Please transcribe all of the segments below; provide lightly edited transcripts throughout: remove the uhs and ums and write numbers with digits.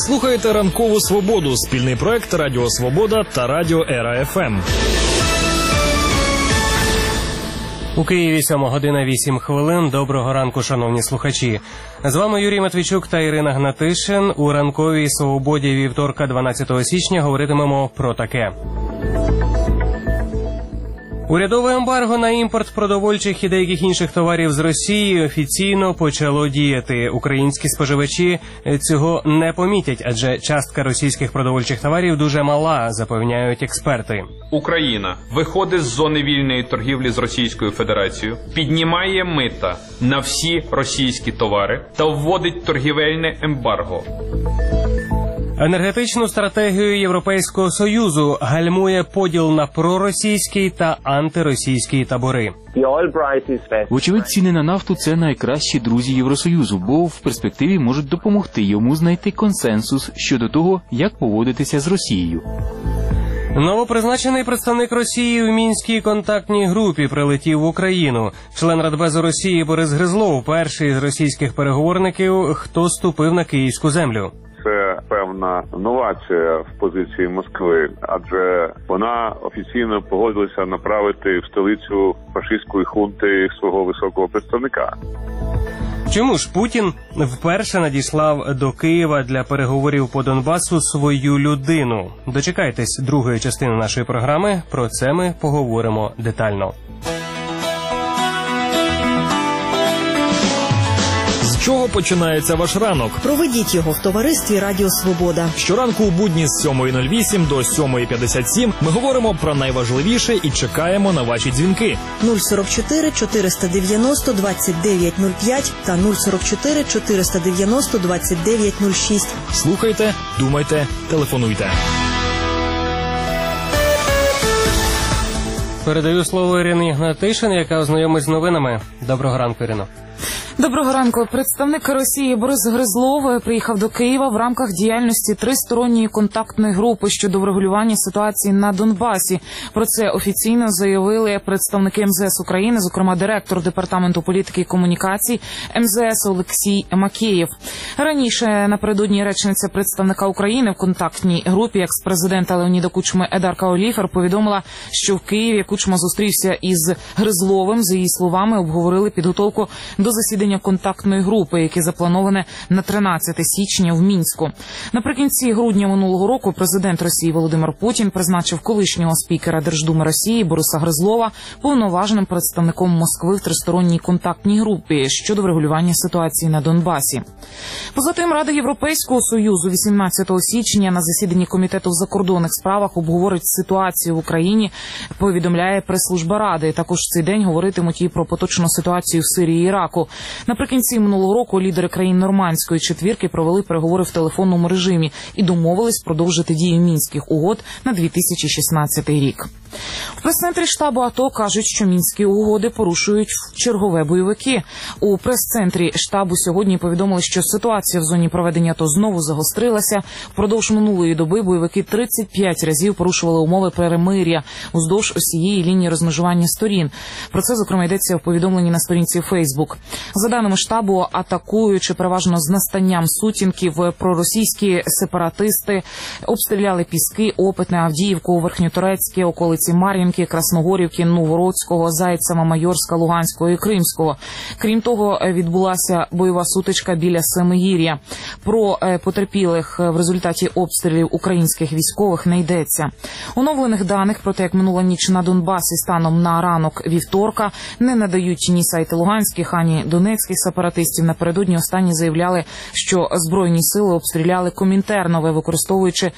слухаєте «Ранкову свободу» – спільний проект Радіо Свобода та Радіо Ера ФМ. У Києві 7:08. Доброго ранку, шановні слухачі. З вами Юрій Матвійчук та Ірина Гнатишин. У «Ранковій свободі» вівторка 12 січня говоритимемо про таке. Урядове ембарго на імпорт продовольчих і деяких інших товарів з Росії офіційно почало діяти. Українські споживачі цього не помітять, адже частка російських продовольчих товарів дуже мала, запевняють експерти. Україна виходить з зони вільної торгівлі з Російською Федерацією, піднімає мита на всі російські товари та вводить торгівельне ембарго. Енергетичну стратегію Європейського Союзу гальмує поділ на проросійські та антиросійські табори. Вочевидь, ціни на нафту – це найкращі друзі Євросоюзу, бо в перспективі можуть допомогти йому знайти консенсус щодо того, як поводитися з Росією. Новопризначений представник Росії у Мінській контактній групі прилетів в Україну. Член Радбезу Росії Борис Гризлов – перший з російських переговорників, хто ступив на київську землю. Це певна новація в позиції Москви, адже вона офіційно погодилася направити в столицю фашистської хунти свого високого представника. Чому ж Путін вперше надіслав до Києва для переговорів по Донбасу свою людину? Дочекайтесь другої частини нашої програми, про це ми поговоримо детально. З чого починається ваш ранок? Проведіть його в товаристві Радіо Свобода. Щоранку у будні з 7:08 до 7:57 ми говоримо про найважливіше і чекаємо на ваші дзвінки. 044 490 2905 та 044 490 2906. Слухайте, думайте, телефонуйте. Передаю слово Ірині Гнатишин, яка ознайомить з новинами. Доброго ранку, Ірино. Доброго ранку. Представник Росії Борис Гризлов приїхав до Києва в рамках діяльності тристоронньої контактної групи щодо врегулювання ситуації на Донбасі. Про це офіційно заявили представники МЗС України, зокрема директор Департаменту політики і комунікацій МЗС Олексій Макеєв. Раніше напередодні речниця представника України в контактній групі екс-президента Леоніда Кучми Едарка Оліфер повідомила, що в Києві Кучма зустрівся із Гризловим. За її словами, обговорили підготовку до засідання контактної групи, яке заплановане на 13 січня в Мінську. Наприкінці грудня минулого року президент Росії Володимир Путін призначив колишнього спікера Держдуми Росії Бориса Гризлова повноважним представником Москви в тристоронній контактній групі щодо врегулювання ситуації на Донбасі. Поза тим, Рада Європейського Союзу 18 січня на засіданні Комітету в закордонних справах обговорить ситуацію в Україні, повідомляє прес-служба Ради. Також в цей день говоритимуть і про поточну ситуацію в Сирії і Іраку. Наприкінці минулого року лідери країн Нормандської четвірки провели переговори в телефонному режимі і домовились продовжити дію Мінських угод на 2016 рік. В прес-центрі штабу АТО кажуть, що Мінські угоди порушують чергове бойовики. У прес-центрі штабу сьогодні повідомили, що ситуація в зоні проведення АТО знову загострилася. Впродовж минулої доби бойовики 35 разів порушували умови перемир'я уздовж усієї лінії розмежування сторін. Про це, зокрема, йдеться в повідомленні на сторінці Фейсбук. За даними штабу, атакуючи переважно з настанням сутінків, проросійські сепаратисти обстріляли Піски, Опитне, Авдіївку, Верхньоторецьке, околиці Мар'їнки, Красногорівки, Новгородського, Зайцева, Майорська, Луганського і Кримського. Крім того, відбулася бойова сутичка біля Семигір'я. Про потерпілих в результаті обстрілів українських військових не йдеться. Оновлених даних про те, як минула ніч на Донбасі станом на ранок вівторка, не надають ні сайти луганських, ані донецьких сепаратистів. Напередодні останні заявляли, що Збройні сили обстріляли Комінтернове, використовуючи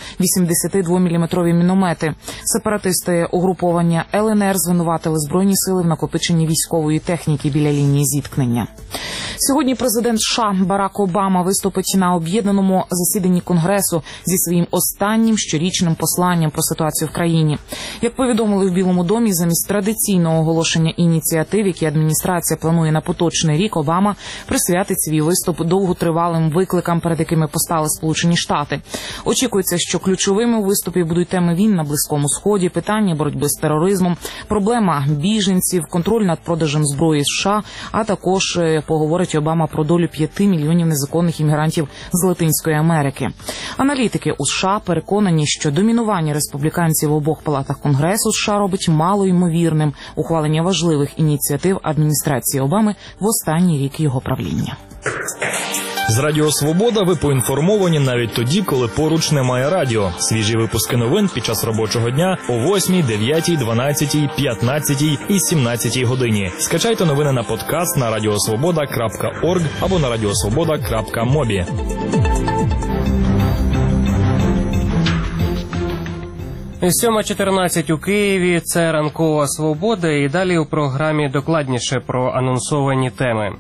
82-мм міномети. Сепаратисти угруповання ЛНР звинуватили Збройні сили в накопиченні військової техніки біля лінії зіткнення. Сьогодні президент США Барак Обама виступить на об'єднаному засіданні Конгресу зі своїм останнім щорічним посланням про ситуацію в країні. Як повідомили в Білому домі, замість традиційного оголошення ініціатив, які адміністрація планує на поточний рік, Обама присвятить свій виступ довготривалим викликам, перед якими постали Сполучені Штати. Очікується, що ключовими у виступі будуть теми війн на Близькому Сході, питання боротьби з тероризмом, проблема біженців, контроль над продажем зброї США, а також поговорить говорить Обама про долю 5 мільйонів незаконних іммігрантів з Латинської Америки. Аналітики у США переконані, що домінування республіканців в обох палатах Конгресу США робить малоймовірним ухвалення важливих ініціатив адміністрації Обами в останній рік його правління. З Радіо Свобода ви поінформовані навіть тоді, коли поруч немає радіо. Свіжі випуски новин під час робочого дня о 8, 9, 12, 15 і 17 годині. Скачайте новини на подкаст на radiosvoboda.org або на radiosvoboda.mobi. Сьома 14 у Києві. Це ранкова свобода. І далі у програмі докладніше про анонсовані теми.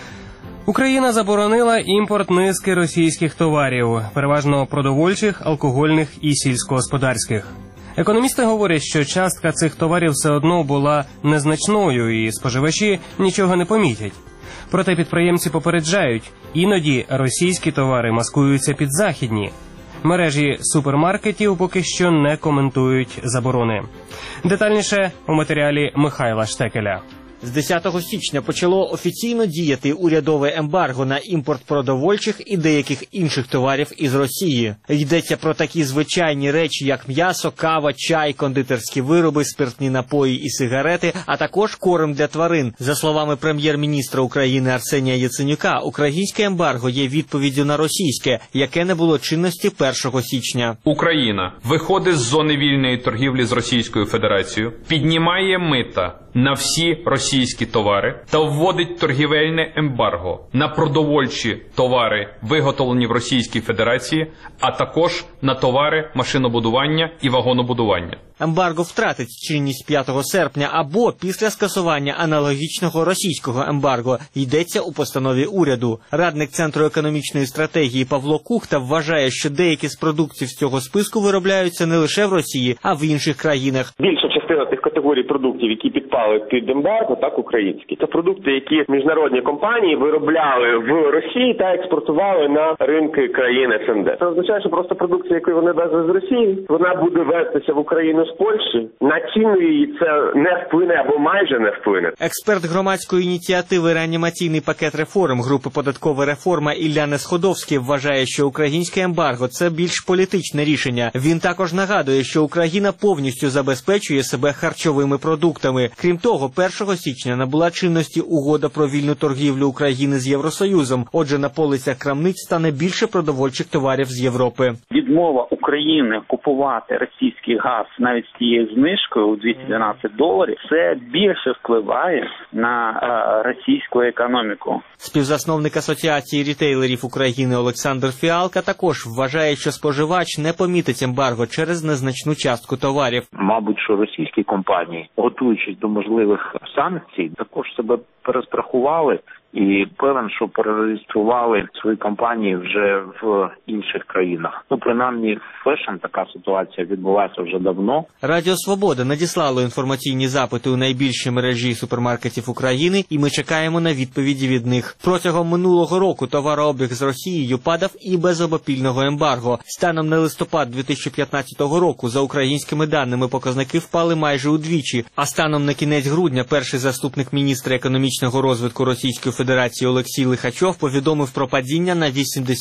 Україна заборонила імпорт низки російських товарів, переважно продовольчих, алкогольних і сільськогосподарських. Економісти говорять, що частка цих товарів все одно була незначною і споживачі нічого не помітять. Проте підприємці попереджають, іноді російські товари маскуються під західні. Мережі супермаркетів поки що не коментують заборони. Детальніше у матеріалі Михайла Штекеля. З 10 січня почало офіційно діяти урядове ембарго на імпорт продовольчих і деяких інших товарів із Росії. Йдеться про такі звичайні речі, як м'ясо, кава, чай, кондитерські вироби, спиртні напої і сигарети, а також корм для тварин. За словами прем'єр-міністра України Арсенія Яценюка, українське ембарго є відповіддю на російське, яке не було чинності 1 січня. Україна виходить з зони вільної торгівлі з Російською Федерацією, піднімає мита на всі російські товари та вводить торгівельне ембарго на продовольчі товари, виготовлені в Російській Федерації, а також на товари машинобудування і вагонобудування. Ембарго втратить чинність 5 серпня або після скасування аналогічного російського ембарго, йдеться у постанові уряду. Радник Центру економічної стратегії Павло Кухта вважає, що деякі з продуктів з цього списку виробляються не лише в Росії, а в інших країнах. Більша частина тих категорій продуктів, які підпали під ембарго, так українські. Це продукти, які міжнародні компанії виробляли в Росії та експортували на ринки країн СНД. Це означає, що просто продукція, яку вони везли з Росії, вона буде везтися в Україну з Польщі. На ціну її це не вплине або майже не вплине. Експерт громадської ініціативи «Реанімаційний пакет реформ» групи «Податкова реформа» Ілля Несходовський вважає, що українське ембарго – це більш політичне рішення. Він також нагадує, що Україна повністю забезпечує себе харчовими продуктами. Крім того, 1 січня набула чинності угода про вільну торгівлю України з Євросоюзом. Отже, на полицях крамниць стане більше продовольчих товарів з Європи. Відмова України купувати російський газ навіть з тією знижкою у $212, це більше впливає на російську економіку. Співзасновник Асоціації рітейлерів України Олександр Фіалка також вважає, що споживач не помітить ембарго через незначну частку товарів. Мабуть, що російські компанії, готуючись до можливих санкцій, також себе перестрахували і певен, що перереєстрували свої компанії вже в інших країнах. Принаймні, фешн така ситуація відбувається вже давно. Радіо Свобода надіслало інформаційні запити у найбільші мережі супермаркетів України, і ми чекаємо на відповіді від них. Протягом минулого року товарообіг з Росією падав і без обопільного ембарго. Станом на листопад 2015 року, за українськими даними, показники впали майже удвічі, а станом на кінець грудня перший заступник міністра економічного розвитку Російської Федерації Олексій Лихачов повідомив про падіння на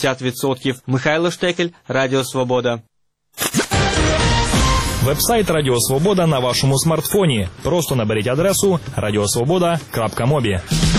80%. Михайло Штекель, Радіо Свобода. Вебсайт Радіо Свобода на вашому смартфоні. Просто наберіть адресу radiosvoboda.mobi.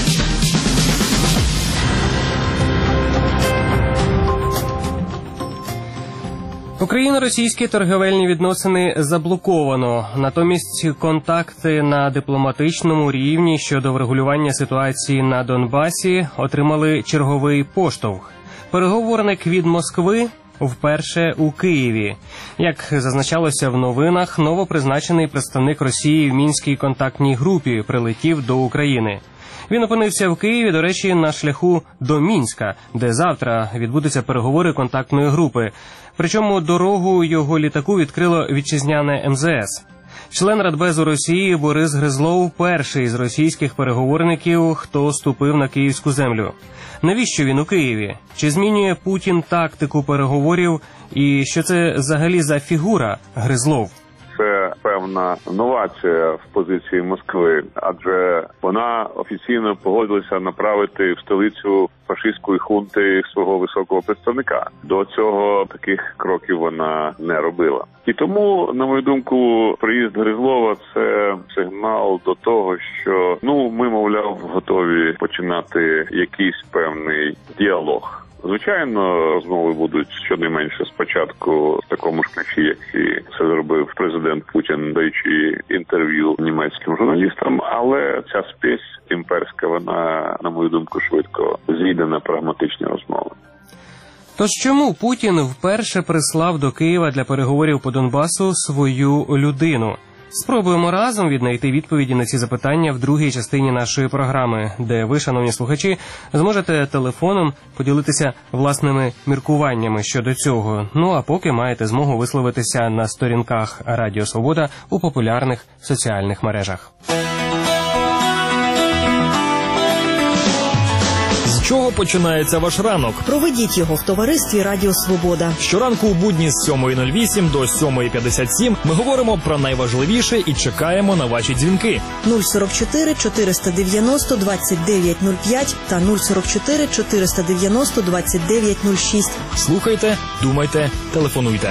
Україно-російські торговельні відносини заблоковано. Натомість контакти на дипломатичному рівні щодо врегулювання ситуації на Донбасі отримали черговий поштовх. Переговорник від Москви вперше у Києві. Як зазначалося в новинах, новопризначений представник Росії в Мінській контактній групі прилетів до України. Він опинився в Києві, до речі, на шляху до Мінська, де завтра відбудуться переговори контактної групи. Причому дорогу його літаку відкрило вітчизняне МЗС. Член Радбезу Росії Борис Гризлов – перший з російських переговорників, хто ступив на київську землю. Навіщо він у Києві? Чи змінює Путін тактику переговорів? І що це взагалі за фігура Гризлов? Це певна певна новація в позиції Москви, адже вона офіційно погодилася направити в столицю фашистської хунти свого високого представника. До цього таких кроків вона не робила. І тому, на мою думку, приїзд Гризлова – це сигнал до того, що, ми, мовляв, готові починати якийсь певний діалог. Звичайно, розмови будуть щонайменше спочатку в такому ж ключі, як і це зробив президент Путін, даючи інтерв'ю німецьким журналістам, але ця спесь імперська, вона, на мою думку, швидко зійде на прагматичні розмови. Тож чому Путін вперше прислав до Києва для переговорів по Донбасу свою людину? Спробуємо разом віднайти відповіді на ці запитання в другій частині нашої програми, де ви, шановні слухачі, зможете телефоном поділитися власними міркуваннями щодо цього. А поки маєте змогу висловитися на сторінках Радіо Свобода у популярних соціальних мережах. З чого починається ваш ранок? Проведіть його в товаристві Радіо Свобода. Щоранку у будні з 7:08 до 7:57 ми говоримо про найважливіше і чекаємо на ваші дзвінки. 044 490 2905 та 044 490 2906. Слухайте, думайте, телефонуйте.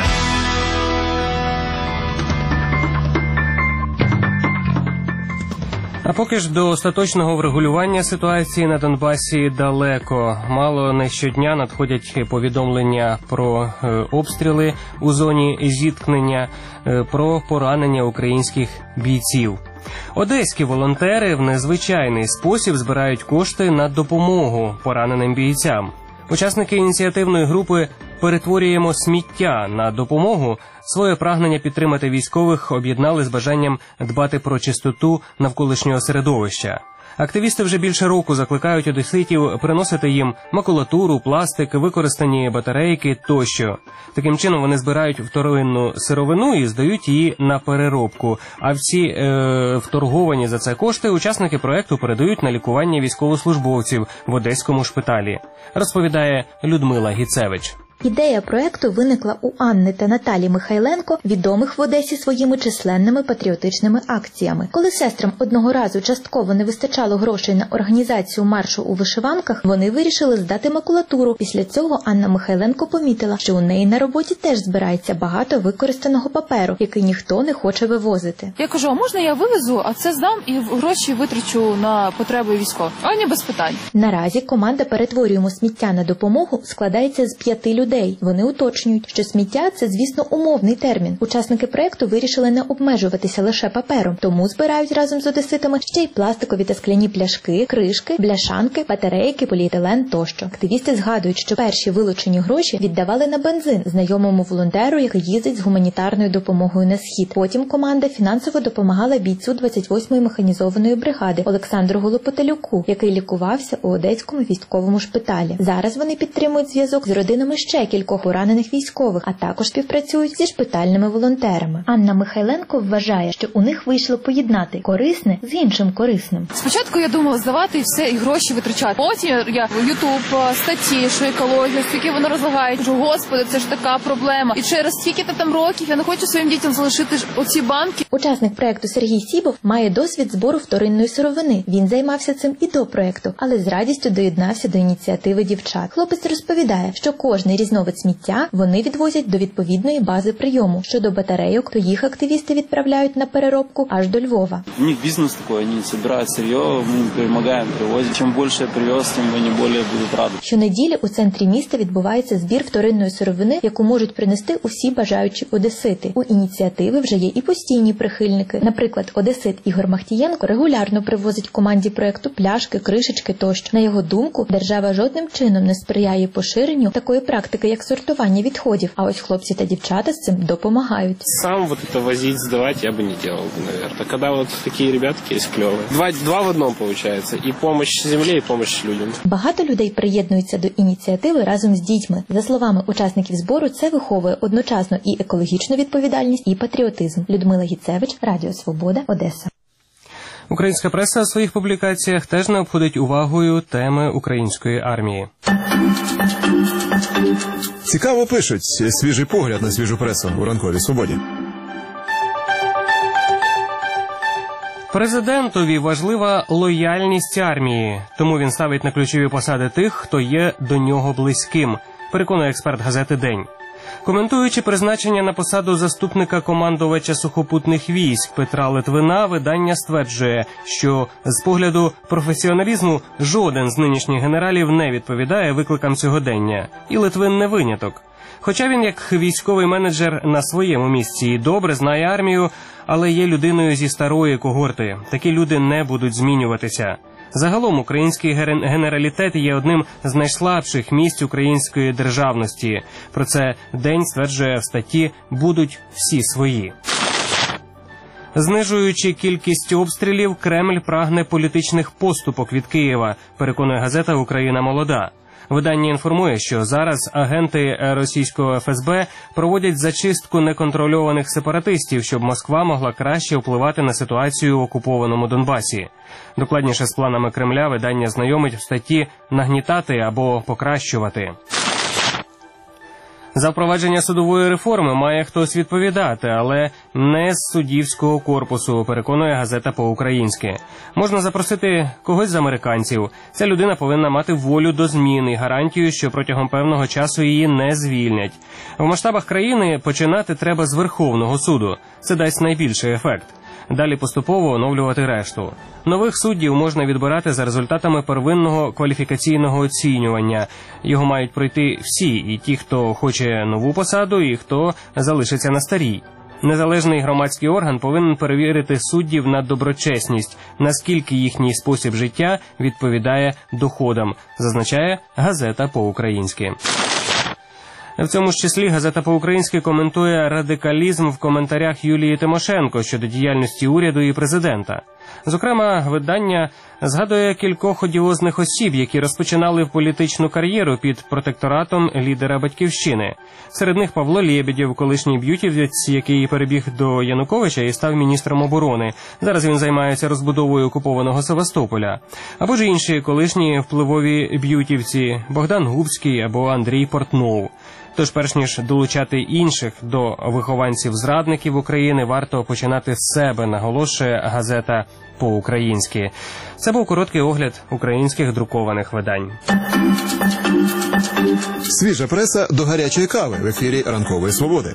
А поки ж до остаточного врегулювання ситуації на Донбасі далеко. Мало не щодня надходять повідомлення про обстріли у зоні зіткнення, про поранення українських бійців. Одеські волонтери в незвичайний спосіб збирають кошти на допомогу пораненим бійцям. Учасники ініціативної групи «Перетворюємо сміття на допомогу» своє прагнення підтримати військових об'єднали з бажанням дбати про чистоту навколишнього середовища. Активісти вже більше року закликають одеситів приносити їм макулатуру, пластик, використані батарейки тощо. Таким чином вони збирають вторинну сировину і здають її на переробку. А всі вторговані за це кошти учасники проекту передають на лікування військовослужбовців в одеському шпиталі, розповідає Людмила Гіцевич. Ідея проекту виникла у Анни та Наталі Михайленко, відомих в Одесі своїми численними патріотичними акціями. Коли сестрам одного разу частково не вистачало грошей на організацію маршу у вишиванках, вони вирішили здати макулатуру. Після цього Анна Михайленко помітила, що у неї на роботі теж збирається багато використаного паперу, який ніхто не хоче вивозити. Я кажу, а можна я вивезу, а це здам і гроші витрачу на потреби військових? А ні, без питань. Наразі команда «Перетворюємо сміття на допомогу» складається з 5 людей. Вони уточнюють, що сміття – це, звісно, умовний термін. Учасники проєкту вирішили не обмежуватися лише папером, тому збирають разом з одеситами ще й пластикові та скляні пляшки, кришки, бляшанки, батарейки, поліетилен тощо. Активісти згадують, що перші вилучені гроші віддавали на бензин знайомому волонтеру, який їздить з гуманітарною допомогою на схід. Потім команда фінансово допомагала бійцю 28-ї механізованої бригади Олександру Голопотелюку, який лікувався у Одеському військовому шпиталі. Зараз вони підтримують зв'язок з родинами ще кількох поранених військових, а також співпрацюють зі шпитальними волонтерами. Анна Михайленко вважає, що у них вийшло поєднати корисне з іншим корисним. Спочатку я думала здавати і все, і гроші витрачати. Потім я в YouTube статті, що екологія, скільки воно розлагає. Кажу, господи, це ж така проблема. І через скільки там років я не хочу своїм дітям залишити оці банки. Учасник проекту Сергій Сібов має досвід збору вторинної сировини. Він займався цим і до проекту, але з радістю доєднався до ініціативи дівчат. Хлопець розповідає, що кожний різновид сміття вони відвозять до відповідної бази прийому. Щодо батарейок, то їх активісти відправляють на переробку аж до Львова. У них бізнес такий, вони збирають сырье, ми їм допомагаємо, привозять. Чим більше привез, тим вони більше будуть раді. Щонеділі у центрі міста відбувається збір вторинної сировини, яку можуть принести усі бажаючі одесити. У ініціативи вже є і постійні прихильники. Наприклад, одесит Ігор Махтієнко регулярно привозить команді проекту пляшки, кришечки тощо. На його думку, держава жодним чином не сприяє поширенню такої практики, як сортування відходів. А ось хлопці та дівчата з цим допомагають. Сам вот это возить, сдавать я бы не делал, наверное. Когда вот такие ребятки есть клевые. Два в одном получается. И помощь земле, и помощь людям. Багато людей приєднуються до ініціативи разом з дітьми. За словами учасників збору, це виховує одночасно і екологічну відповідальність, і патріотизм. Людмила Гіцевич, Радіо Свобода, Одеса. Українська преса у своїх публікаціях теж не обходить увагою теми української армії. Цікаво пишуть. Свіжий погляд на свіжу пресу у ранковій свободі. Президентові важлива лояльність армії, тому він ставить на ключові посади тих, хто є до нього близьким, переконує експерт газети «День». Коментуючи призначення на посаду заступника командувача сухопутних військ Петра Литвина, видання стверджує, що з погляду професіоналізму жоден з нинішніх генералів не відповідає викликам сьогодення. І Литвин не виняток. Хоча він, як військовий менеджер, на своєму місці і добре знає армію, але є людиною зі старої когорти. Такі люди не будуть змінюватися. Загалом український генералітет є одним з найслабших місць української державності. Про це «День» стверджує в статті «Будуть всі свої». Знижуючи кількість обстрілів, Кремль прагне політичних поступок від Києва, переконує газета «Україна молода». Видання інформує, що зараз агенти російського ФСБ проводять зачистку неконтрольованих сепаратистів, щоб Москва могла краще впливати на ситуацію в окупованому Донбасі. Докладніше з планами Кремля видання знайомить в статті «Нагнітати або покращувати». За впровадження судової реформи має хтось відповідати, але не з суддівського корпусу, переконує газета «По-українськи». Можна запросити когось з американців. Ця людина повинна мати волю до змін і гарантію, що протягом певного часу її не звільнять. В масштабах країни починати треба з Верховного суду. Це дасть найбільший ефект. Далі поступово оновлювати решту. Нових суддів можна відбирати за результатами первинного кваліфікаційного оцінювання. Його мають пройти всі, і ті, хто хоче нову посаду, і хто залишиться на старій. Незалежний громадський орган повинен перевірити суддів на доброчесність, наскільки їхній спосіб життя відповідає доходам, зазначає газета «По-українськи». В цьому ж числі газета «По-українськи» коментує радикалізм в коментарях Юлії Тимошенко щодо діяльності уряду і президента. Зокрема, видання згадує кількох одіозних осіб, які розпочинали політичну кар'єру під протекторатом лідера «Батьківщини». Серед них Павло Лєбєдєв, колишній б'ютівець, який перебіг до Януковича і став міністром оборони. Зараз він займається розбудовою окупованого Севастополя. Або ж інші колишні впливові б'ютівці – Богдан Губський або Андрій Портнов. Тож, перш ніж долучати інших до вихованців-зрадників України, варто починати з себе, наголошує газета «По-українськи». Це був короткий огляд українських друкованих видань. Свіжа преса до гарячої кави в ефірі «Ранкової свободи».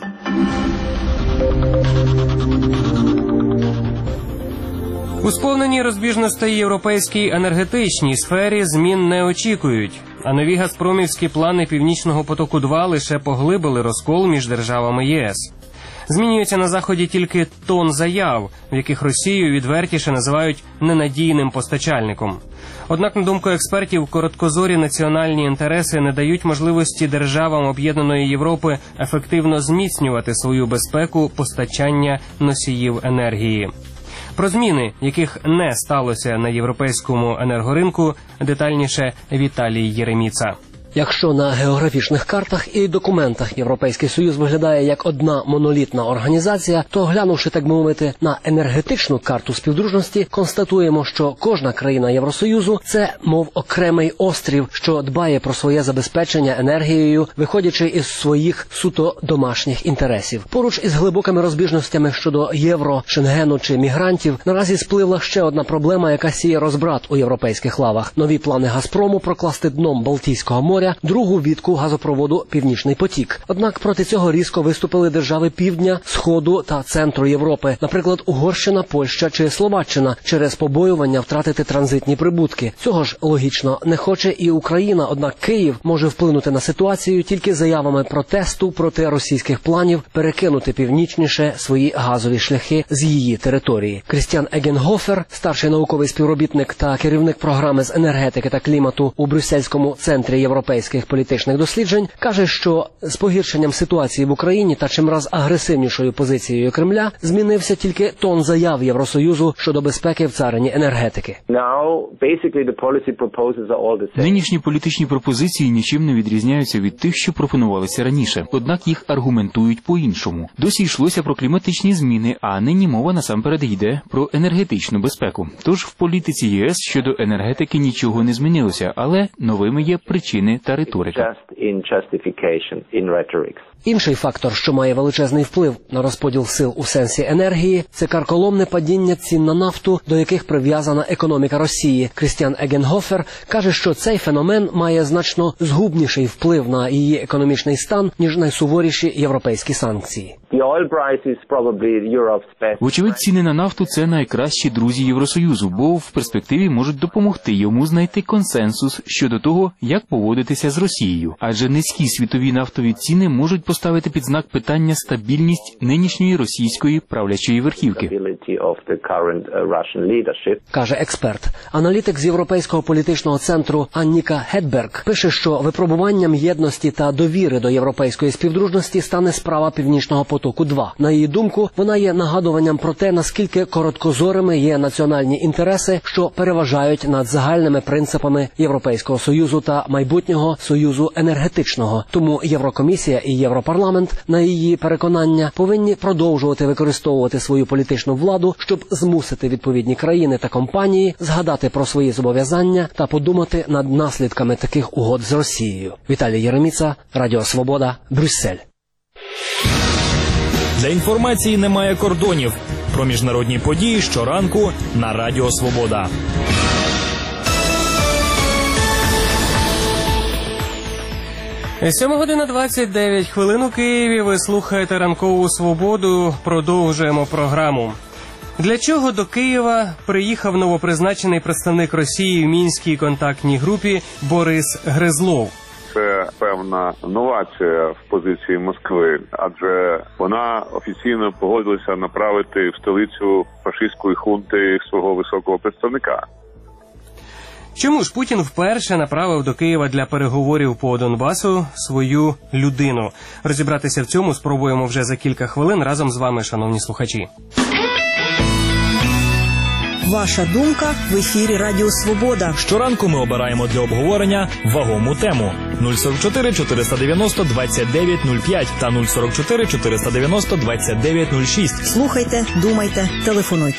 У сповненій розбіжностей європейській енергетичній сфері змін не очікують. А нові газпромівські плани «Північного потоку-2» лише поглибили розкол між державами ЄС. Змінюється на Заході тільки тон заяв, в яких Росію відвертіше називають ненадійним постачальником. Однак, на думку експертів, короткозорі національні інтереси не дають можливості державам Об'єднаної Європи ефективно зміцнювати свою безпеку постачання носіїв енергії. Про зміни, яких не сталося на європейському енергоринку, детальніше Віталій Єреміца. Якщо на географічних картах і документах Європейський Союз виглядає як одна монолітна організація, то глянувши, так би мовити, на енергетичну карту співдружності, констатуємо, що кожна країна Євросоюзу – це, мов окремий острів, що дбає про своє забезпечення енергією, виходячи із своїх суто домашніх інтересів. Поруч із глибокими розбіжностями щодо євро, Шенгену чи мігрантів, наразі спливла ще одна проблема, яка сіє розбрат у європейських лавах. Нові плани «Газпрому» прокласти дном Балтійського моря другу вітку газопроводу «Північний потік». Однак проти цього різко виступили держави Півдня, Сходу та Центру Європи, наприклад, Угорщина, Польща чи Словаччина, через побоювання втратити транзитні прибутки. Цього ж логічно не хоче і Україна, однак Київ може вплинути на ситуацію тільки заявами протесту проти російських планів перекинути північніше свої газові шляхи з її території. Крістіан Егенгофер, старший науковий співробітник та керівник програми з енергетики та клімату у Брюссельському центрі європейських політичних досліджень, каже, що з погіршенням ситуації в Україні та чимраз агресивнішою позицією Кремля змінився тільки тон заяв Євросоюзу щодо безпеки в царині енергетики. Нинішні політичні пропозиції нічим не відрізняються від тих, що пропонувалися раніше, однак їх аргументують по-іншому. Досі йшлося про кліматичні зміни, а нині мова насамперед йде про енергетичну безпеку. Тож в політиці ЄС щодо енергетики нічого не змінилося, але новими є причини та риторика. Інший фактор, що має величезний вплив на розподіл сил у сенсі енергії, це карколомне падіння цін на нафту, до яких прив'язана економіка Росії. Крістіан Егенгофер каже, що цей феномен має значно згубніший вплив на її економічний стан, ніж найсуворіші європейські санкції. Вочевидь, ціни на нафту – це найкращі друзі Євросоюзу, бо в перспективі можуть допомогти йому знайти консенсус щодо того, як поводитися з Росією. Адже низькі світові нафтові ціни можуть поставити під знак питання стабільність нинішньої російської правлячої верхівки. Каже експерт. Аналітик з Європейського політичного центру Анніка Хедберг пише, що випробуванням єдності та довіри до європейської співдружності стане справа Північного потоку-2. На її думку, вона є нагадуванням про те, наскільки короткозорими є національні інтереси, що переважають над загальними принципами Європейського Союзу та майбутнього Союзу енергетичного. Тому Єврокомісія і Європарламент, на її переконання, повинні продовжувати використовувати свою політичну владу, щоб змусити відповідні країни та компанії згадати про свої зобов'язання та подумати над наслідками таких угод з Росією. Віталій Єреміца, Радіо Свобода, Брюссель. Для інформації немає кордонів. Про міжнародні події щоранку на Радіо Свобода. Сьома година 29 хвилин у Києві. Ви слухаєте «Ранкову Свободу». Продовжуємо програму. Для чого до Києва приїхав новопризначений представник Росії в Мінській контактній групі Борис Гризлов? Це певна новація в позиції Москви, адже вона офіційно погодилася направити в столицю фашистської хунти свого високого представника. Чому ж Путін вперше направив до Києва для переговорів по Донбасу свою людину? Розібратися в цьому спробуємо вже за кілька хвилин разом з вами, шановні слухачі. Ваша думка в ефірі Радіо Свобода. Щоранку ми обираємо для обговорення вагому тему. 044 490 2905 та 044 490 2906. Слухайте, думайте, телефонуйте.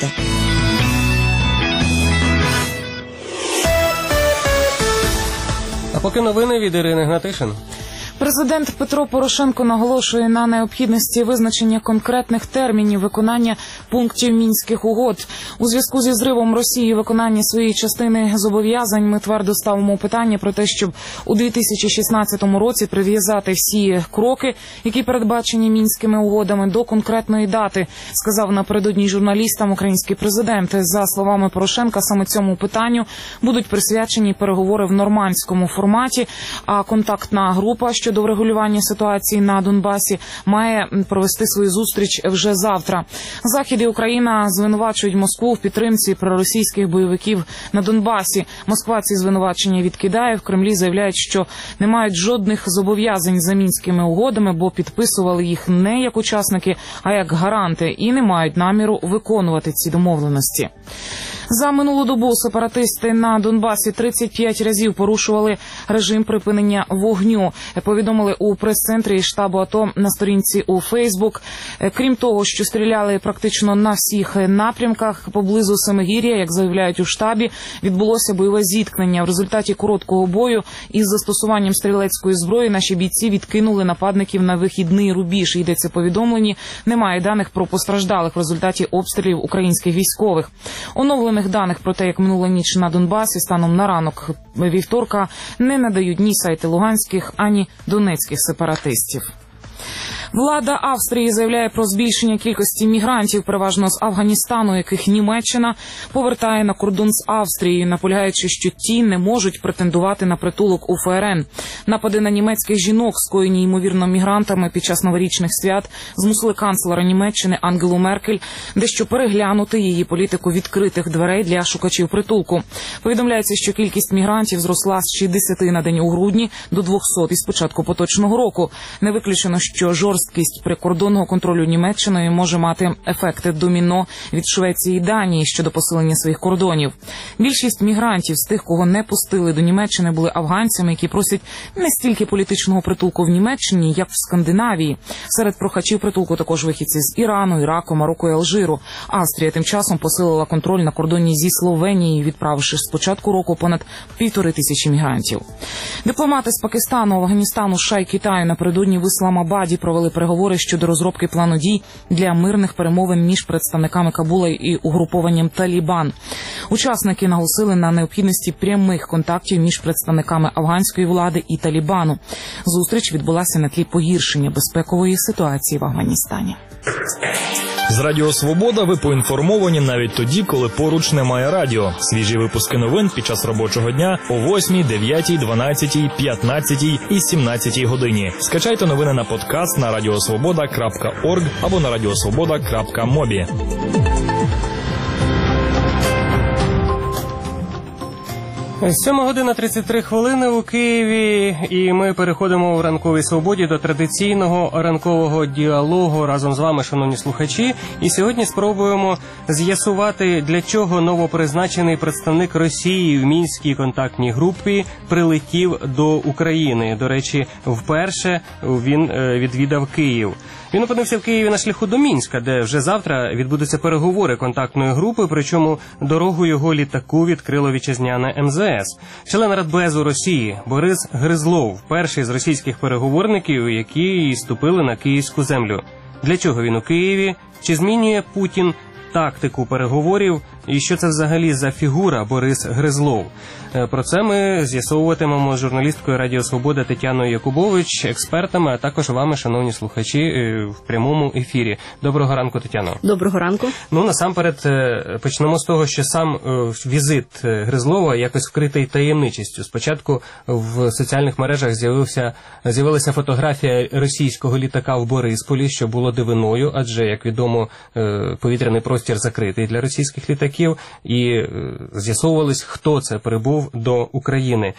А поки новини від Ірини Гнатишин. Президент Петро Порошенко наголошує на необхідності визначення конкретних термінів виконання пунктів Мінських угод. У зв'язку зі зривом Росії виконання своєї частини зобов'язань ми твердо ставимо питання про те, щоб у 2016 році прив'язати всі кроки, які передбачені Мінськими угодами, до конкретної дати, сказав напередодні журналістам український президент. За словами Порошенка, саме цьому питанню будуть присвячені переговори в нормандському форматі, а контактна група щодо врегулювання ситуації на Донбасі має провести свою зустріч вже завтра. Захід і Україна звинувачують Москву в підтримці проросійських бойовиків на Донбасі. Москва ці звинувачення відкидає. В Кремлі заявляють, що не мають жодних зобов'язань за Мінськими угодами, бо підписували їх не як учасники, а як гаранти, і не мають наміру виконувати ці домовленості. За минулу добу сепаратисти на Донбасі 35 разів порушували режим припинення вогню. Повідомили у прес-центрі штабу АТО на сторінці у Фейсбук. Крім того, що стріляли практично на всіх напрямках поблизу Семигір'я, як заявляють у штабі, відбулося бойове зіткнення. В результаті короткого бою із застосуванням стрілецької зброї наші бійці відкинули нападників на вихідний рубіж. Йдеться повідомлені. Немає даних про постраждалих в результаті обстрілів українських військових. Оновлених даних про те, як минула ніч на Донбасі станом на ранок вівторка, не надають ні сайти луганських, ані донецьких сепаратистів. Влада Австрії заявляє про збільшення кількості мігрантів, переважно з Афганістану, яких Німеччина повертає на кордон з Австрією, наполягаючи, що ті не можуть претендувати на притулок у ФРН. Напади на німецьких жінок, скоєні ймовірно мігрантами під час новорічних свят, змусили канцлера Німеччини Ангелу Меркель дещо переглянути її політику відкритих дверей для шукачів притулку. Повідомляється, що кількість мігрантів зросла з 60 на день у грудні до 200 із початку поточного року. Не виключено, що жорсткі жорсткість прикордонного контролю Німеччиною може мати ефекти доміно від Швеції і Данії щодо посилення своїх кордонів. Більшість мігрантів з тих, кого не пустили до Німеччини, були афганцями, які просять не стільки політичного притулку в Німеччині, як в Скандинавії. Серед прохачів притулку також вихідці з Ірану, Іраку, Марокко і Алжиру. Австрія тим часом посилила контроль на кордоні зі Словенією, відправивши з початку року понад 1500 мігрантів. Дипломати з Пакистану, Афганістану, США і Китаю напередодні в Ісламабаді провели переговори щодо розробки плану дій для мирних перемовин між представниками Кабула і угрупованням Талібан. Учасники наголосили на необхідності прямих контактів між представниками афганської влади і Талібану. Зустріч відбулася на тлі погіршення безпекової ситуації в Афганістані. З Радіо Свобода ви поінформовані навіть тоді, коли поруч немає радіо. Свіжі випуски новин під час робочого дня о 8, 9, 12, 15 і 17 годині. Скачайте новини на подкаст на radiosvoboda.org або на radiosvoboda.mobi. 7:33 у Києві, і ми переходимо в ранковій свободі до традиційного ранкового діалогу разом з вами, шановні слухачі. І сьогодні спробуємо з'ясувати, для чого новопризначений представник Росії в Мінській контактній групі прилетів до України. До речі, вперше він відвідав Київ. Він опинився в Києві на шляху до Мінська, де вже завтра відбудуться переговори контактної групи, причому дорогу його літаку відкрило вітчизняне МЗС. Член Радбезу Росії Борис Гризлов, перший з російських переговорників, які ступили на київську землю. Для чого він у Києві? Чи змінює Путін тактику переговорів? І що це взагалі за фігура Борис Гризлов? Про це ми з'ясовуватимемо з журналісткою Радіо Свобода Тетяною Якубович, експертами, а також вами, шановні слухачі, в прямому ефірі. Доброго ранку, Тетяно. Доброго ранку. Насамперед, почнемо з того, що сам візит Гризлова якось вкритий таємничістю. Спочатку в соціальних мережах з'явилася фотографія російського літака в Борисполі, що було дивиною, адже, як відомо, повітряний простір закритий для російських літаків, і з'ясовувалось, хто це прибув до України.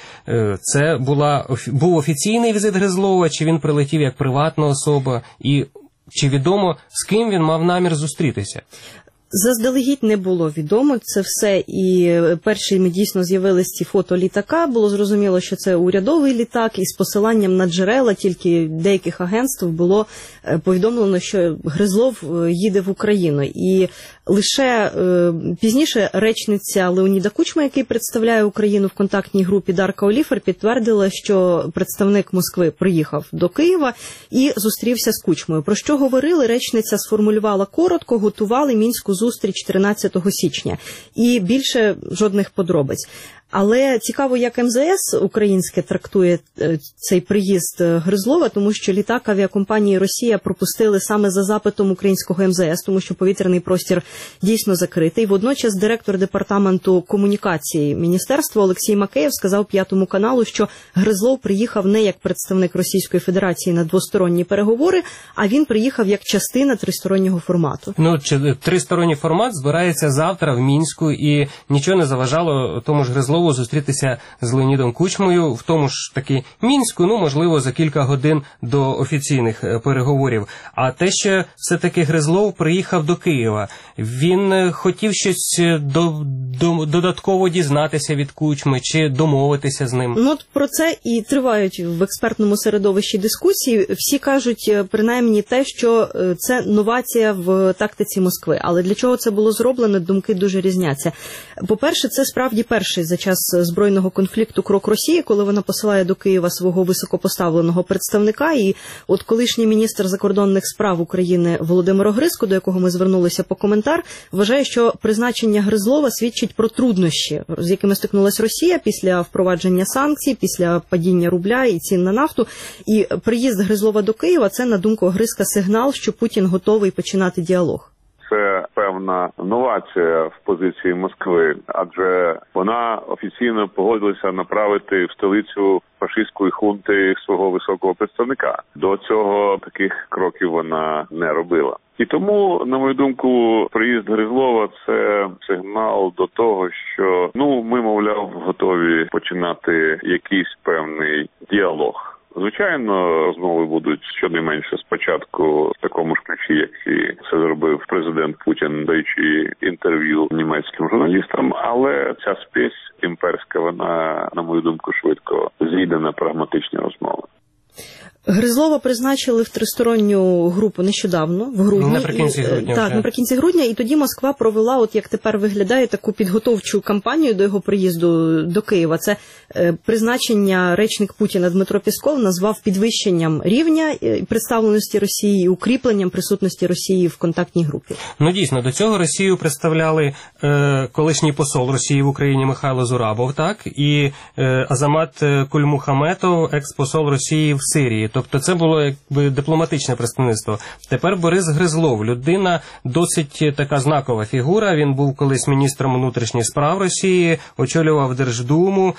Це був офіційний візит Гризлова, чи він прилетів як приватна особа, і чи відомо, з ким він мав намір зустрітися? Заздалегідь не було відомо це все, і першими дійсно з'явились ці фото літака. Було зрозуміло, що це урядовий літак, і з посиланням на джерела тільки деяких агентств було повідомлено, що Гризлов їде в Україну. І лише пізніше речниця Леоніда Кучми, який представляє Україну в контактній групі, Дарка Оліфер, підтвердила, що представник Москви приїхав до Києва і зустрівся з Кучмою. Про що говорили? Речниця сформулювала коротко: готували мінську зустріч 13 січня. І більше жодних подробиць. Але цікаво, як МЗС українське трактує цей приїзд Гризлова, тому що літак авіакомпанії «Росія» пропустили саме за запитом українського МЗС, тому що повітряний простір дійсно закритий. Водночас директор департаменту комунікації міністерства Олексій Макеєв сказав П'ятому каналу, що Гризлов приїхав не як представник Російської Федерації на двосторонні переговори, а він приїхав як частина тристороннього формату. Тристоронній формат збирається завтра в Мінську, і нічого не заважало тому ж Гризлову зустрітися з Леонідом Кучмою в тому ж таки Мінську, можливо, за кілька годин до офіційних переговорів. А те, що все-таки Гризлов приїхав до Києва, він хотів щось додатково дізнатися від Кучми чи домовитися з ним? Про це і тривають в експертному середовищі дискусії. Всі кажуть, принаймні, те, що це новація в тактиці Москви. Але для чого це було зроблено, думки дуже різняться. По-перше, це справді перший за час збройного конфлікту крок Росії, коли вона посилає до Києва свого високопоставленого представника. І от колишній міністр закордонних справ України Володимир Огризко, до якого ми звернулися по коментар, вважає, що призначення Гризлова свідчить про труднощі, з якими стикнулась Росія після впровадження санкцій, після падіння рубля і цін на нафту. І приїзд Гризлова до Києва – це, на думку Огризка, сигнал, що Путін готовий починати діалог. Це певна новація в позиції Москви, адже вона офіційно погодилася направити в столицю фашистської хунти свого високого представника. До цього таких кроків вона не робила. І тому, на мою думку, приїзд Гризлова – це сигнал до того, що, ми, мовляв, готові починати якийсь певний діалог Звичайно, розмови будуть щонайменше спочатку в такому ж ключі, як і це зробив президент Путін, даючи інтерв'ю німецьким журналістам, але ця спесь імперська, вона, на мою думку, швидко зійде на прагматичні розмови. Гризлова призначили в тристоронню групу нещодавно, в грудні. Наприкінці грудня. Так, наприкінці грудня. І тоді Москва провела, от як тепер виглядає, таку підготовчу кампанію до його приїзду до Києва. Це призначення речник Путіна Дмитро Пєсков назвав підвищенням рівня представленості Росії, укріпленням присутності Росії в контактній групі. Ну, дійсно, до цього Росію представляли колишній посол Росії в Україні Михайло Зурабов, так, і Азамат Кульмухаметов, екс-посол Росії в Сирії. Тобто це було якби дипломатичне представництво. Тепер Борис Гризлов, людина досить така знакова фігура. Він був колись міністром внутрішніх справ Росії, очолював Держдуму,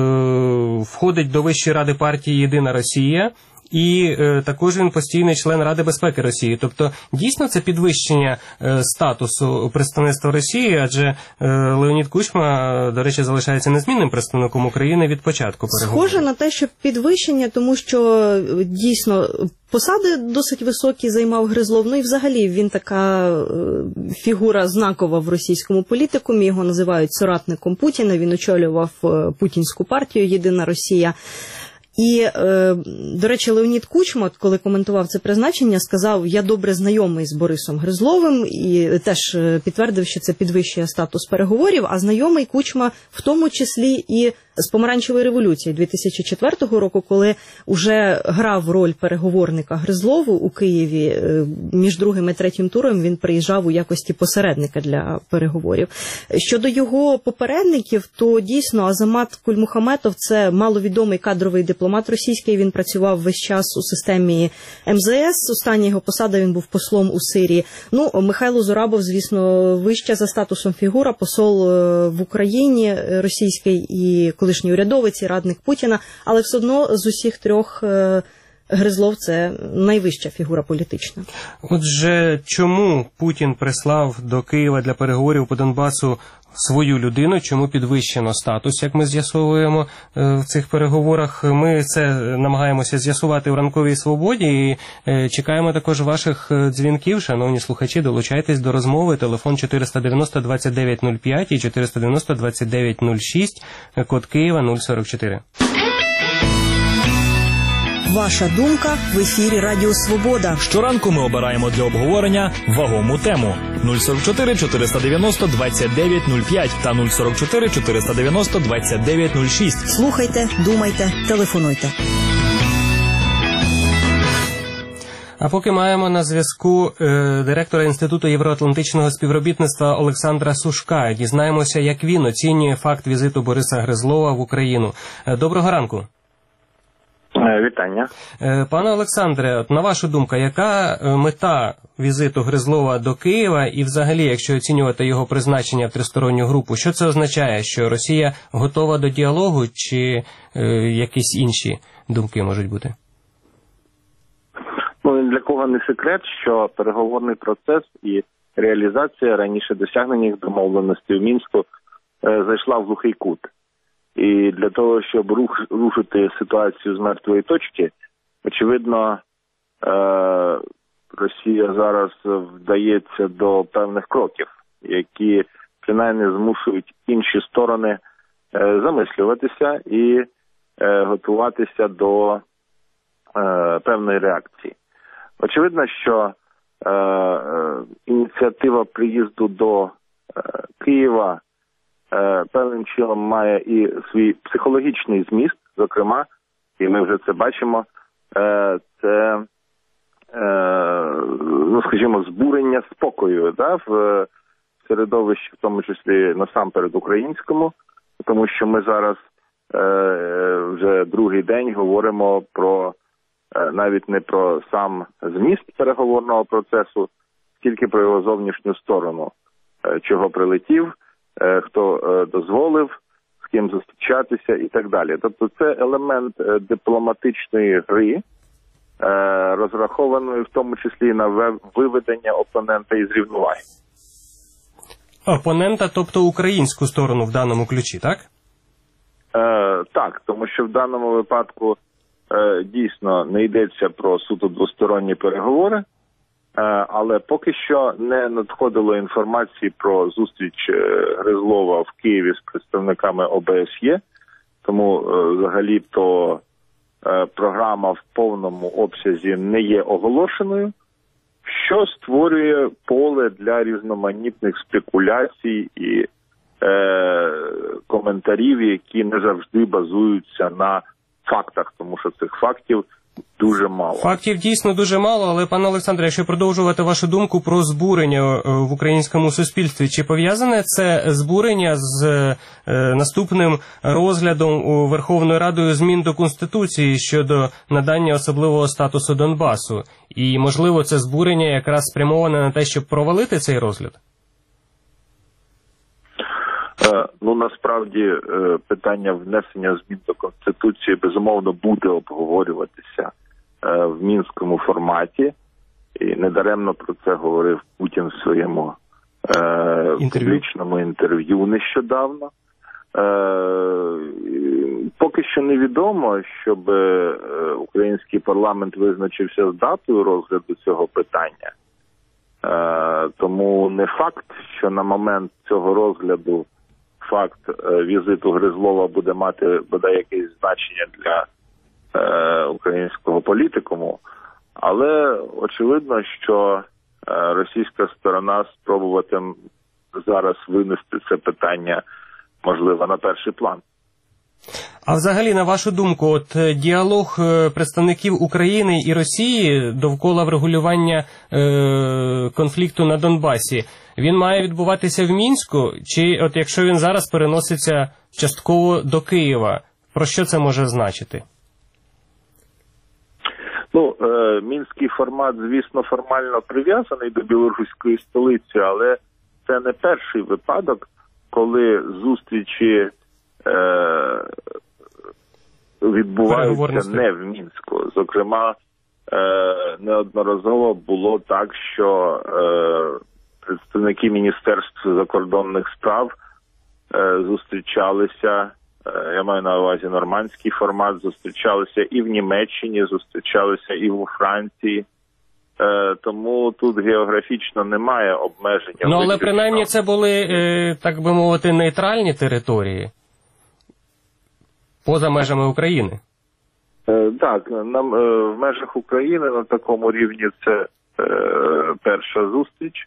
входить до Вищої ради партії «Єдина Росія». І також він постійний член Ради безпеки Росії. Тобто, дійсно, це підвищення статусу представництва Росії, адже Леонід Кучма, до речі, залишається незмінним представником України від початку переговорів. Схоже на те, що підвищення, тому що дійсно посади досить високі займав Гризлов. Ну і взагалі він така фігура знакова в російському політикумі. Його називають соратником Путіна. Він очолював путінську партію «Єдина Росія». І, до речі, Леонід Кучма, коли коментував це призначення, сказав, я добре знайомий з Борисом Гризловим, і теж підтвердив, що це підвищує статус переговорів, а знайомий Кучма в тому числі і з помаранчевої революції 2004 року, коли вже грав роль переговорника Гризлову у Києві, між другим і третім туром він приїжджав у якості посередника для переговорів. Щодо його попередників, то дійсно Азамат Кульмухаметов – це маловідомий кадровий дипломат російський, він працював весь час у системі МЗС, остання його посада, він був послом у Сирії. Ну, Михайло Зурабов, звісно, вища за статусом фігура, посол в Україні російський і колишній урядовець і радник Путіна, але все одно з усіх трьох Гризлов – це найвища фігура політична. Отже, чому Путін прислав до Києва для переговорів по Донбасу свою людину, чому підвищено статус, як ми з'ясовуємо в цих переговорах? Ми це намагаємося з'ясувати в «Ранковій свободі» і чекаємо також ваших дзвінків. Шановні слухачі, долучайтесь до розмови. Телефон 490-2905 і 490-2906, код Києва 044. Ваша думка в ефірі Радіо Свобода. Щоранку ми обираємо для обговорення вагому тему. 044 490 2905 та 044 490 2906. Слухайте, думайте, телефонуйте. А поки маємо на зв'язку директора Інституту євроатлантичного співробітництва Олександра Сушка. Дізнаємося, як він оцінює факт візиту Бориса Гризлова в Україну. Доброго ранку. Вітання. Пане Олександре, на вашу думку, яка мета візиту Гризлова до Києва і взагалі, якщо оцінювати його призначення в тристоронню групу, що це означає? Що Росія готова до діалогу чи якісь інші думки можуть бути? Ну, для кого не секрет, що переговорний процес і реалізація раніше досягнених домовленостей в Мінську зайшла в глухий кут. І для того, щоб рушити ситуацію з мертвої точки, очевидно, Росія зараз вдається до певних кроків, які принаймні змушують інші сторони замислюватися і готуватися до певної реакції. Очевидно, що ініціатива приїзду до Києва певним чином має і свій психологічний зміст, зокрема, і ми вже це бачимо, це, ну, скажімо, збурення спокою, да, в середовищі, в тому числі насамперед українському, тому що ми зараз вже другий день говоримо про навіть не про сам зміст переговорного процесу, тільки про його зовнішню сторону, чого прилетів, хто дозволив, з ким зустрічатися і так далі. Тобто це елемент дипломатичної гри, розрахованої в тому числі на виведення опонента із рівноваги. Опонента, тобто українську сторону в даному ключі, так? Так, тому що в даному випадку дійсно не йдеться про суто двосторонні переговори, але поки що не надходило інформації про зустріч Гризлова в Києві з представниками ОБСЄ, тому взагалі-то програма в повному обсязі не є оголошеною, що створює поле для різноманітних спекуляцій і коментарів, які не завжди базуються на фактах, тому що цих фактів дуже мало. Фактів дійсно дуже мало, але, пане Олександре, якщо продовжувати вашу думку про збурення в українському суспільстві, чи пов'язане це збурення з наступним розглядом Верховною Радою змін до Конституції щодо надання особливого статусу Донбасу? І, можливо, це збурення якраз спрямоване на те, щоб провалити цей розгляд? Ну, насправді, питання внесення змін до Конституції, безумовно, буде обговорюватися в мінському форматі. І недаремно про це говорив Путін в своєму публічному інтерв'ю нещодавно. Поки що невідомо, щоб український парламент визначився з датою розгляду цього питання. Тому не факт, що на момент цього розгляду факт візиту Гризлова буде мати бодай якесь значення для українського політикуму, але очевидно, що російська сторона спробуватиме зараз винести це питання, можливо, на перший план. А взагалі, на вашу думку, от діалог представників України і Росії довкола врегулювання конфлікту на Донбасі, він має відбуватися в Мінську? Чи от якщо він зараз переноситься частково до Києва, про що це може значити? Ну, мінський формат, звісно, формально прив'язаний до білоруської столиці, але це не перший випадок, коли зустрічі відбуваються не в Мінську. Зокрема, неодноразово було так, що представники Міністерства закордонних справ зустрічалися, я маю на увазі нормандський формат, зустрічалися і в Німеччині, зустрічалися і у Франції. Тому тут географічно немає обмеження. Ну, але принаймні це були, так би мовити, нейтральні території поза межами України. Так, нам в межах України на такому рівні це перша зустріч.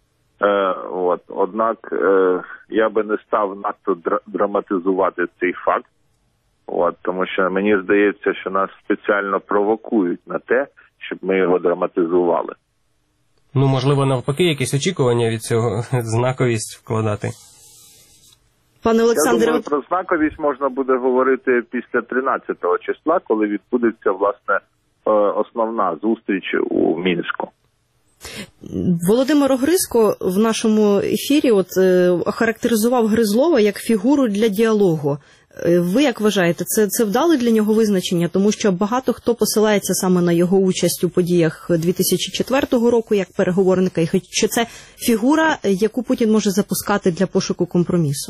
Однак я би не став надто драматизувати цей факт, тому що мені здається, що нас спеціально провокують на те, щоб ми його драматизували. Ну, можливо, навпаки, якісь очікування від цього, знаковість вкладати. Пане Олександре, я думаю, про знаковість можна буде говорити після 13-го числа, коли відбудеться, власне, основна зустріч у Мінську. Володимир Огризко в нашому ефірі охарактеризував Гризлова як фігуру для діалогу. Ви як вважаєте, це вдале для нього визначення? Тому що багато хто посилається саме на його участь у подіях 2004 року як переговорника, і що це фігура, яку Путін може запускати для пошуку компромісу.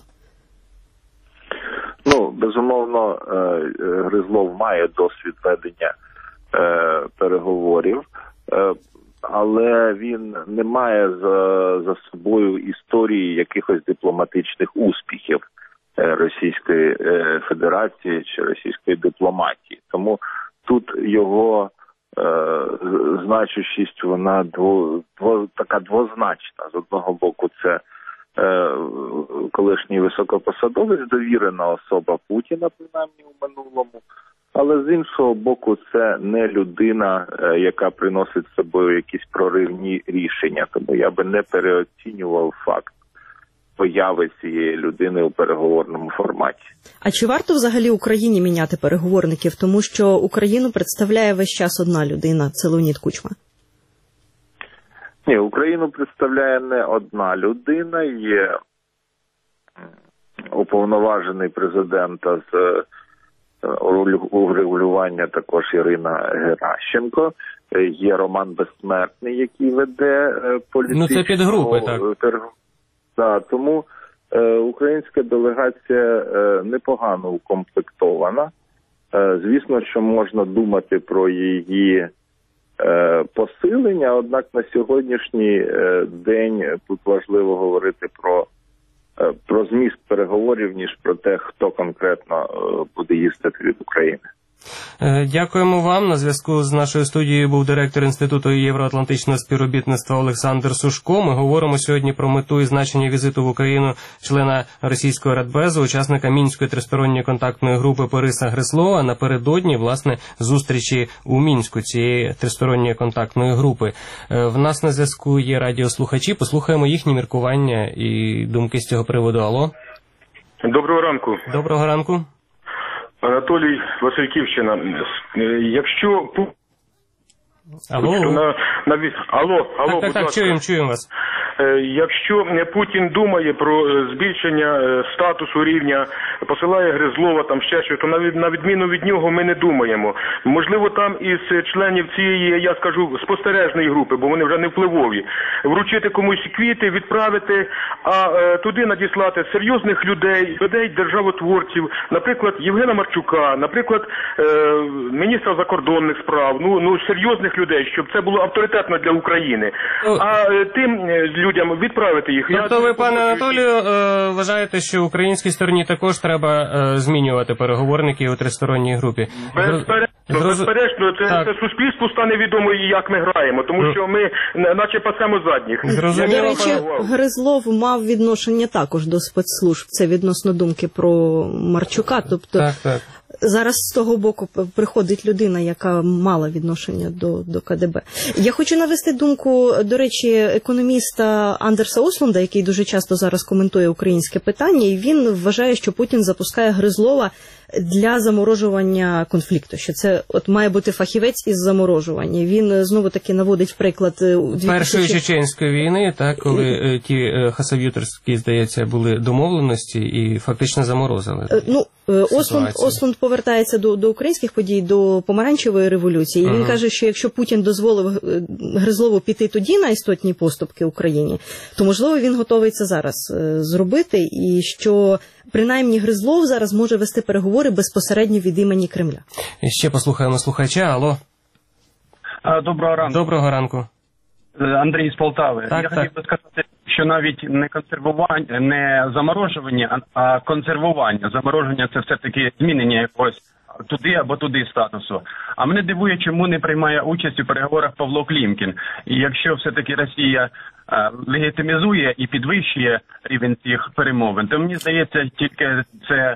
Ну, безумовно, Гризлов має досвід ведення переговорів, але він не має за собою історії якихось дипломатичних успіхів Російської Федерації чи російської дипломатії. Тому тут його значущість, вона така двозначна. З одного боку, це колишній високопосадовець, довірена особа Путіна, принаймні у минулому, але з іншого боку, це не людина, яка приносить з собою якісь проривні рішення. Тому я би не переоцінював факт появи цієї людини у переговорному форматі. А чи варто взагалі Україні міняти переговорників? Тому що Україну представляє весь час одна людина – це Леонід Кучма. Ні, Україну представляє не одна людина. Є уповноважений президента з урегулювання також Ірина Геращенко. Є Роман Безсмертний, який веде політичну... Ну, це підгрупи, так. Так, тому українська делегація непогано укомплектована. Звісно, що можна думати про її посилення, однак на сьогоднішній день тут важливо говорити про зміст переговорів, ніж про те, хто конкретно буде їздити від України. Дякуємо вам. На зв'язку з нашою студією був директор Інституту євроатлантичного співробітництва Олександр Сушко. Ми говоримо сьогодні про мету і значення візиту в Україну члена російського Радбезу, учасника Мінської тристоронньої контактної групи Бориса Гризлова, напередодні, власне, зустрічі у Мінську цієї тристоронньої контактної групи. В нас на зв'язку є радіослухачі. Послухаємо їхні міркування і думки з цього приводу. Алло. Доброго ранку. Доброго ранку. Анатолій, Васильківщина. Якщо... Алло. Алло, так, чуємо вас. Якщо Путін думає про збільшення статусу рівня, посилає Гризлова, там ще щось, то на відміну від нього ми не думаємо. Можливо, там із членів цієї, я скажу, спостережної групи, бо вони вже не впливові, вручити комусь квіти, відправити, а туди надіслати серйозних людей, державотворців, наприклад, Євгена Марчука, наприклад, міністра закордонних справ, серйозних людей, щоб це було авторитетно для України. А тим людям відправити їх. Тобто ви, пане Анатолію, вважаєте, що українській стороні також треба змінювати переговорників у тристоронній групі? Безперечно, це суспільству стане відомо, як ми граємо, тому що ми наче пасемо задніх. До речі, Гризлов мав відношення також до спецслужб. Це відносно думки про Марчука. Тобто так. Зараз з того боку приходить людина, яка мала відношення до КДБ. Я хочу навести думку, до речі, економіста Андерса Ослунда, який дуже часто зараз коментує українське питання, і він вважає, що Путін запускає Гризлова для заморожування конфлікту, що це має бути фахівець із заморожування. Він знову-таки наводить приклад Першої чеченської війни, так, коли ті хасав'ютерські, здається, були домовленості і фактично заморозили. Ослунд повертається до українських подій, до помаранчевої революції, і він каже, що якщо Путін дозволив Гризлову піти тоді на істотні поступки Україні, то, можливо, він готовий це зараз зробити, і що принаймні Гризлов зараз може вести переговори безпосередньо від імені Кремля. І ще послухаємо слухача. Алло. Доброго ранку. Доброго ранку. Андрій з Полтави. Я хотів би сказати, що навіть не консервування, не заморожування, а консервування. Замороження – це все-таки змінення якогось туди або туди статусу. А мене дивує, чому не приймає участь у переговорах Павло Клімкін. І якщо все-таки Росія легітимізує і підвищує рівень цих перемовин, то мені здається, тільки це,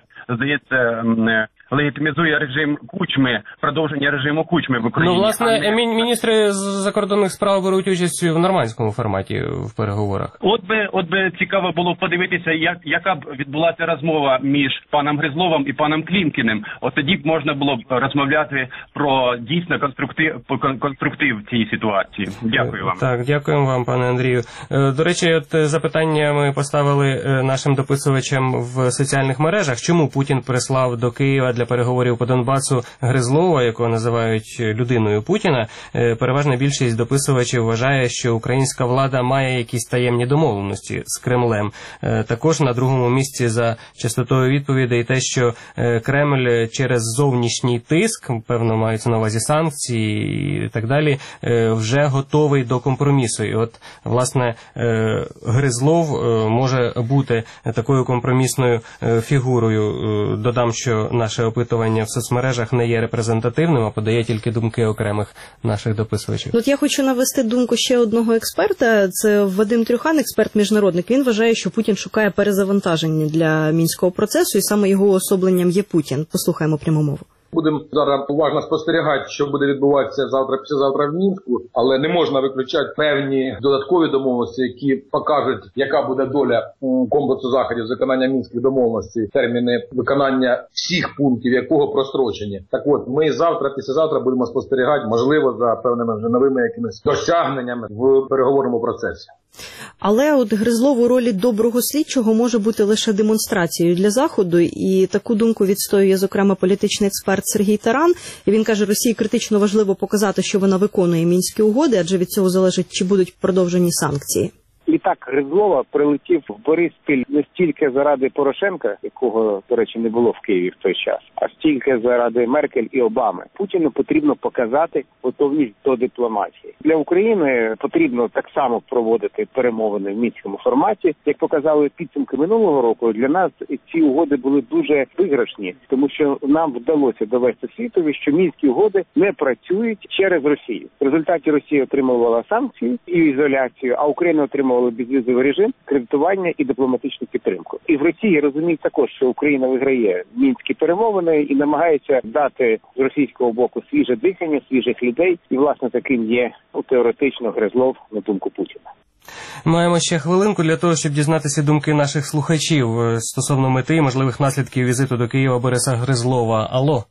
легітимізує режим Кучми, продовження режиму Кучми в Україні. Власне, міністри закордонних справ беруть участь в нормандському форматі в переговорах. От би цікаво було подивитися, яка б відбулася розмова між паном Гризловим і паном Клімкіним. От тоді б можна було б розмовляти про дійсно конструктив цієї ситуації. Дякую вам. Так, дякуємо вам, пане Андрію. До речі, запитання ми поставили нашим дописувачам в соціальних мережах. Чому Путін прислав до Києва для переговорів по Донбасу Гризлова, якого називають людиною Путіна? Переважна більшість дописувачів вважає, що українська влада має якісь таємні домовленості з Кремлем. Також на другому місці за частотою відповідей те, що Кремль через зовнішній тиск, певно, мається на увазі санкції і так далі, вже готовий до компромісу. І от, власне, Гризлов може бути такою компромісною фігурою. Додам, що наше опитування в соцмережах не є репрезентативним, а подає тільки думки окремих наших дописувачів. От я хочу навести думку ще одного експерта. Це Вадим Трюхан, експерт-міжнародник. Він вважає, що Путін шукає перезавантаження для мінського процесу, і саме його особленням є Путін. Послухаємо пряму мову. Будемо зараз уважно спостерігати, що буде відбуватися завтра-післязавтра в Мінську, але не можна виключати певні додаткові домовленості, які покажуть, яка буде доля комплексу заходів з виконання мінських домовленостей, терміни виконання всіх пунктів, якого прострочені. Так от, ми завтра-післязавтра будемо спостерігати, можливо, за певними вже новими якимись досягненнями в переговорному процесі. Але от Гризлов у ролі доброго слідчого може бути лише демонстрацією для Заходу, і таку думку відстоює, зокрема, політичний експерт Сергій Таран. І він каже, Росії критично важливо показати, що вона виконує мінські угоди, адже від цього залежить, чи будуть продовжені санкції. літак Гризлова прилетів в Бориспіль не стільки заради Порошенка, якого, до речі, не було в Києві в той час, а стільки заради Меркель і Обами. Путіну потрібно показати готовність до дипломатії. Для України потрібно так само проводити перемовини в мінському форматі. Як показали підсумки минулого року, для нас ці угоди були дуже виграшні, тому що нам вдалося довести світові, що мінські угоди не працюють через Росію. В результаті Росія отримувала санкції і ізоляцію, а Україна отримувала безвізовий режим, кредитування і дипломатичну підтримку. І в Росії розуміють також, що Україна виграє мінські перемовини і намагається дати з російського боку свіже дихання, свіжих людей. І, власне, таким є теоретично Гризлов, на думку Путіна. Маємо ще хвилинку для того, щоб дізнатися думки наших слухачів стосовно мети і можливих наслідків візиту до Києва Бориса Гризлова. Алло.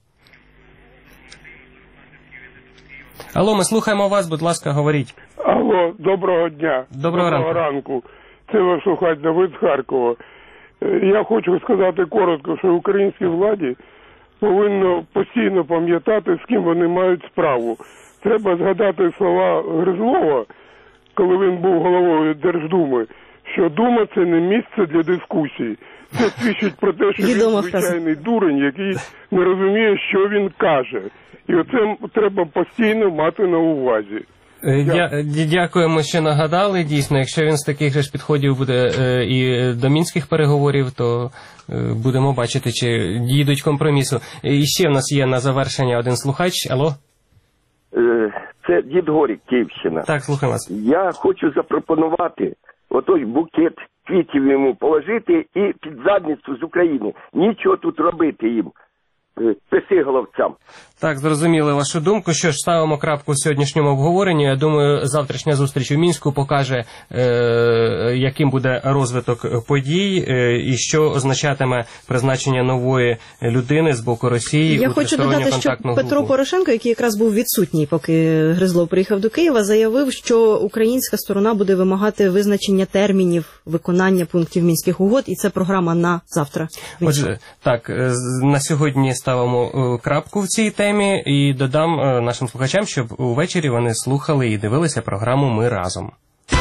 Алло, ми слухаємо вас, будь ласка, говоріть. Алло, доброго дня. Доброго ранку. Це ваш слухач Давид з Харкова. Я хочу сказати коротко, що українській владі повинно постійно пам'ятати, з ким вони мають справу. Треба згадати слова Гризлова, коли він був головою Держдуми, що Дума – це не місце для дискусій. Це свідчить про те, що він звичайний дурень, який не розуміє, що він каже. І оце треба постійно мати на увазі. Дякуємо, що нагадали. Дійсно, якщо він з таких же ж підходів буде і до мінських переговорів, то будемо бачити, чи дійдуть компромісу. І ще в нас є на завершення один слухач. Алло? Це дід Горік, Київщина. Так, слухаю вас. Я хочу запропонувати отой букет квітів йому положити і під задницю з України. Нічого тут робити їм. Писиголовцям. Так, зрозуміли вашу думку. Що ж, ставимо крапку в сьогоднішньому обговоренні. Я думаю, завтрашня зустріч у Мінську покаже, яким буде розвиток подій і що означатиме призначення нової людини з боку Росії. Я хочу додати, що Петро Порошенко, який якраз був відсутній, поки Гризлов приїхав до Києва, заявив, що українська сторона буде вимагати визначення термінів виконання пунктів мінських угод, і це програма на завтра. Отже, так, на сьогодні ставимо крапку в цій темі і додам нашим слухачам, щоб увечері вони слухали і дивилися програму «Ми разом».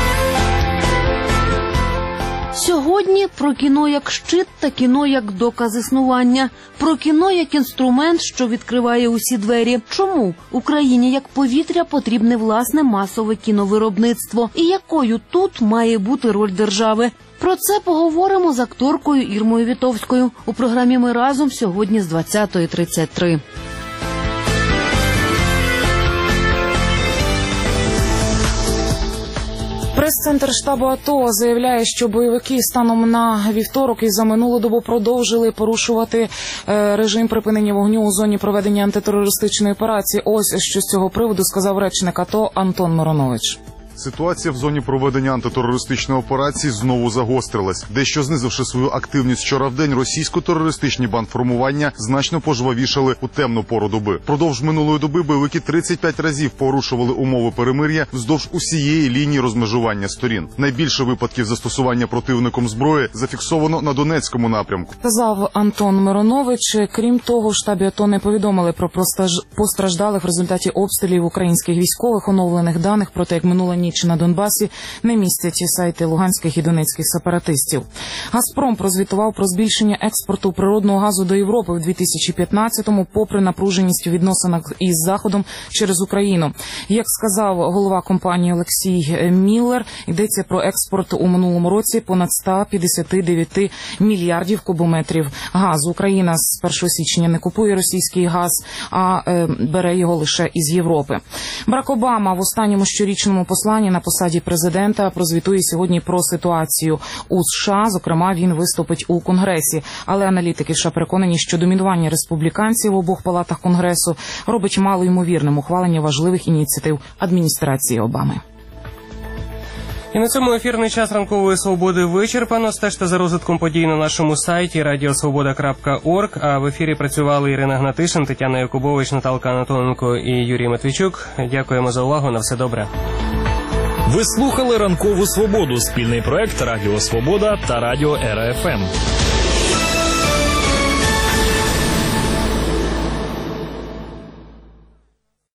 Сьогодні про кіно як щит та кіно як доказ існування. Про кіно як інструмент, що відкриває усі двері. Чому Україні як повітря потрібне власне масове кіновиробництво? І якою тут має бути роль держави? Про це поговоримо з акторкою Ірмою Вітовською у програмі «Ми разом» сьогодні з 20:33. Прес-центр штабу АТО заявляє, що бойовики станом на вівторок і за минулу добу продовжили порушувати режим припинення вогню у зоні проведення антитерористичної операції. Ось що з цього приводу сказав речник АТО Антон Миронович. Ситуація в зоні проведення антитерористичної операції знову загострилась. Дещо знизивши свою активність вчора в день, російсько-терористичні бандформування значно пожвавішали у темну пору доби. Впродовж минулої доби бойовики 35 разів порушували умови перемир'я вздовж усієї лінії розмежування сторін. Найбільше випадків застосування противником зброї зафіксовано на Донецькому напрямку. Сказав Антон Миронович. Крім того, в штабі АТО не повідомили про постраждалих в результаті обстрілів українських військових. Оновлених даних про те, як минула ніч на Донбасі, не містять сайти луганських і донецьких сепаратистів. «Газпром» прозвітував про збільшення експорту природного газу до Європи в 2015-му, попри напруженість у відносинах із Заходом через Україну. Як сказав голова компанії Олексій Міллер, йдеться про експорт у минулому році понад 159 мільярдів кубометрів газу. Україна з 1 січня не купує російський газ, а бере його лише із Європи. Барак Обама в останньому щорічному посланні на посаді президента прозвітує сьогодні про ситуацію у США. Зокрема, він виступить у Конгресі. Але аналітики США переконані, що домінування республіканців в обох палатах Конгресу робить малоймовірним ухвалення важливих ініціатив адміністрації Обами. І на цьому ефірний час ранкової свободи вичерпано. Стежте за розвитком подій на нашому сайті radiosvoboda.org. А в ефірі працювали Ірина Гнатишин, Тетяна Якубович, Наталка Анатоненко і Юрій Матвійчук. Дякуємо за увагу. На все добре. Ви слухали «Ранкову свободу» – спільний проект Радіо Свобода та Радіо РФМ.